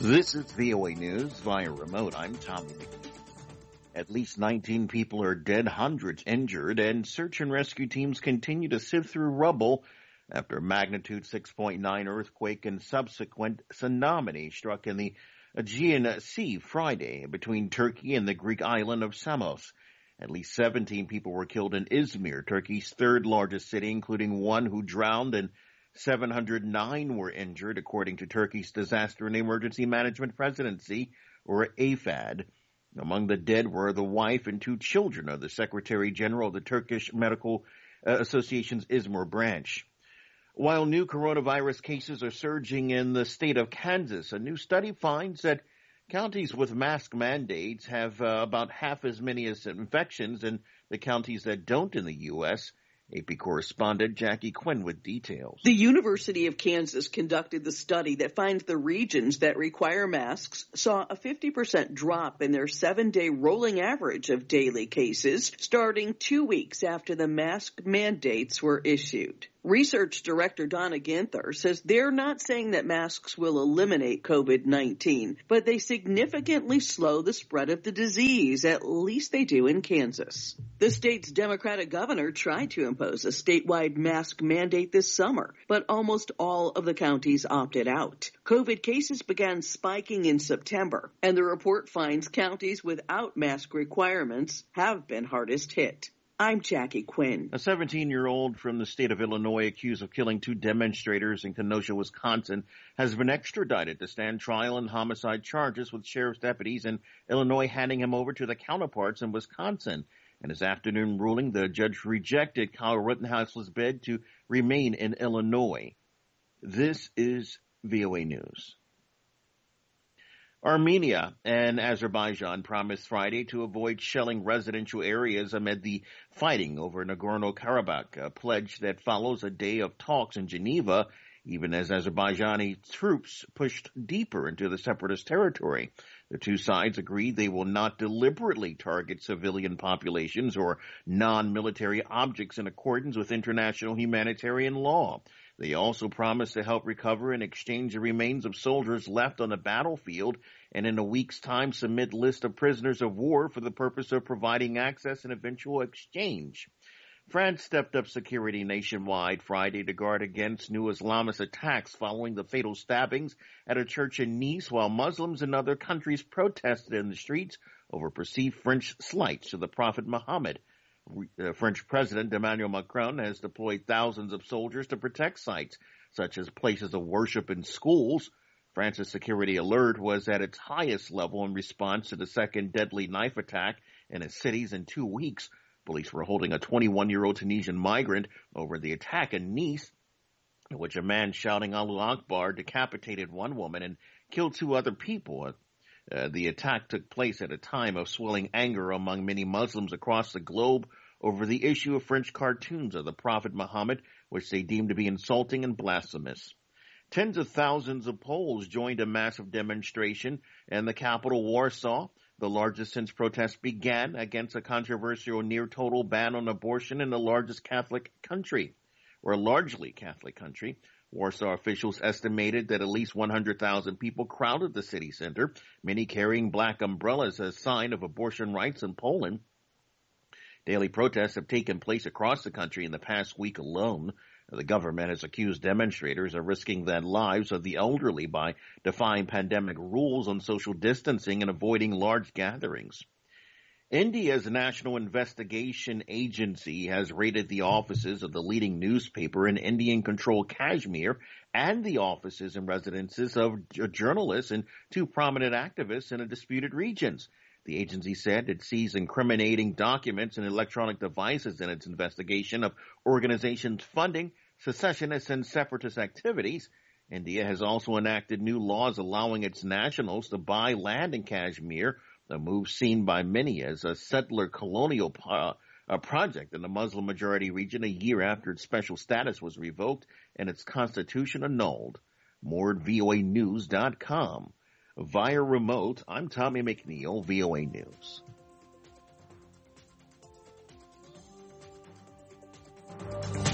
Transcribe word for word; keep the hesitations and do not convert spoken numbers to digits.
This is V O A News via remote. I'm Tommy McNeil. At least nineteen people are dead, hundreds injured, and search and rescue teams continue to sift through rubble after a magnitude six point nine earthquake and subsequent tsunami struck in the Aegean Sea Friday between Turkey and the Greek island of Samos. At least seventeen people were killed in Izmir, Turkey's third largest city, including one who drowned, and seven hundred nine were injured, according to Turkey's Disaster and Emergency Management Presidency, or A F A D. Among the dead were the wife and two children of the Secretary General of the Turkish Medical Association's Izmir branch. While new coronavirus cases are surging in the state of Kansas, a new study finds that counties with mask mandates have uh, about half as many as infections in the counties that don't in the U S A P correspondent Jackie Quinn with details. The University of Kansas conducted the study that finds the regions that require masks saw a fifty percent drop in their seven-day rolling average of daily cases starting two weeks after the mask mandates were issued. Research Director Donna Ginther says they're not saying that masks will eliminate COVID nineteen, but they significantly slow the spread of the disease. At least they do in Kansas. The state's Democratic governor tried to impose a statewide mask mandate this summer, but almost all of the counties opted out. COVID cases began spiking in September, and the report finds counties without mask requirements have been hardest hit. I'm Jackie Quinn. A seventeen-year-old from the state of Illinois accused of killing two demonstrators in Kenosha, Wisconsin, has been extradited to stand trial on homicide charges, with sheriff's deputies in Illinois handing him over to the counterparts in Wisconsin. In his afternoon ruling, the judge rejected Kyle Rittenhouse's bid to remain in Illinois. This is V O A News. Armenia and Azerbaijan promised Friday to avoid shelling residential areas amid the fighting over Nagorno-Karabakh, a pledge that follows a day of talks in Geneva, even as Azerbaijani troops pushed deeper into the separatist territory. The two sides agreed they will not deliberately target civilian populations or non-military objects in accordance with international humanitarian law. They also promised to help recover and exchange the remains of soldiers left on the battlefield, and in a week's time submit list of prisoners of war for the purpose of providing access and eventual exchange. France stepped up security nationwide Friday to guard against new Islamist attacks following the fatal stabbings at a church in Nice, while Muslims in other countries protested in the streets over perceived French slights to the Prophet Muhammad. Uh, French President Emmanuel Macron has deployed thousands of soldiers to protect sites, such as places of worship and schools. France's security alert was at its highest level in response to the second deadly knife attack in its cities in two weeks. Police were holding a twenty-one-year-old Tunisian migrant over the attack in Nice, in which a man shouting Allahu Akbar decapitated one woman and killed two other people. Uh, the attack took place at a time of swelling anger among many Muslims across the globe over the issue of French cartoons of the Prophet Muhammad, which they deemed to be insulting and blasphemous. Tens of thousands of Poles joined a massive demonstration in the capital, Warsaw, the largest since protests began against a controversial near-total ban on abortion in the largest Catholic country, or a largely Catholic country. Warsaw officials estimated that at least one hundred thousand people crowded the city center, many carrying black umbrellas as a sign of abortion rights in Poland. Daily protests have taken place across the country in the past week alone. The government has accused demonstrators of risking the lives of the elderly by defying pandemic rules on social distancing and avoiding large gatherings. India's National Investigation Agency has raided the offices of the leading newspaper in Indian-controlled Kashmir and the offices and residences of journalists and two prominent activists in the disputed regions. The agency said it seized incriminating documents and electronic devices in its investigation of organizations funding secessionist and separatist activities. India has also enacted new laws allowing its nationals to buy land in Kashmir, a move seen by many as a settler colonial po- a project in the Muslim-majority region a year after its special status was revoked and its constitution annulled. More at V O A news dot com. Via remote, I'm Tommy McNeil, V O A News.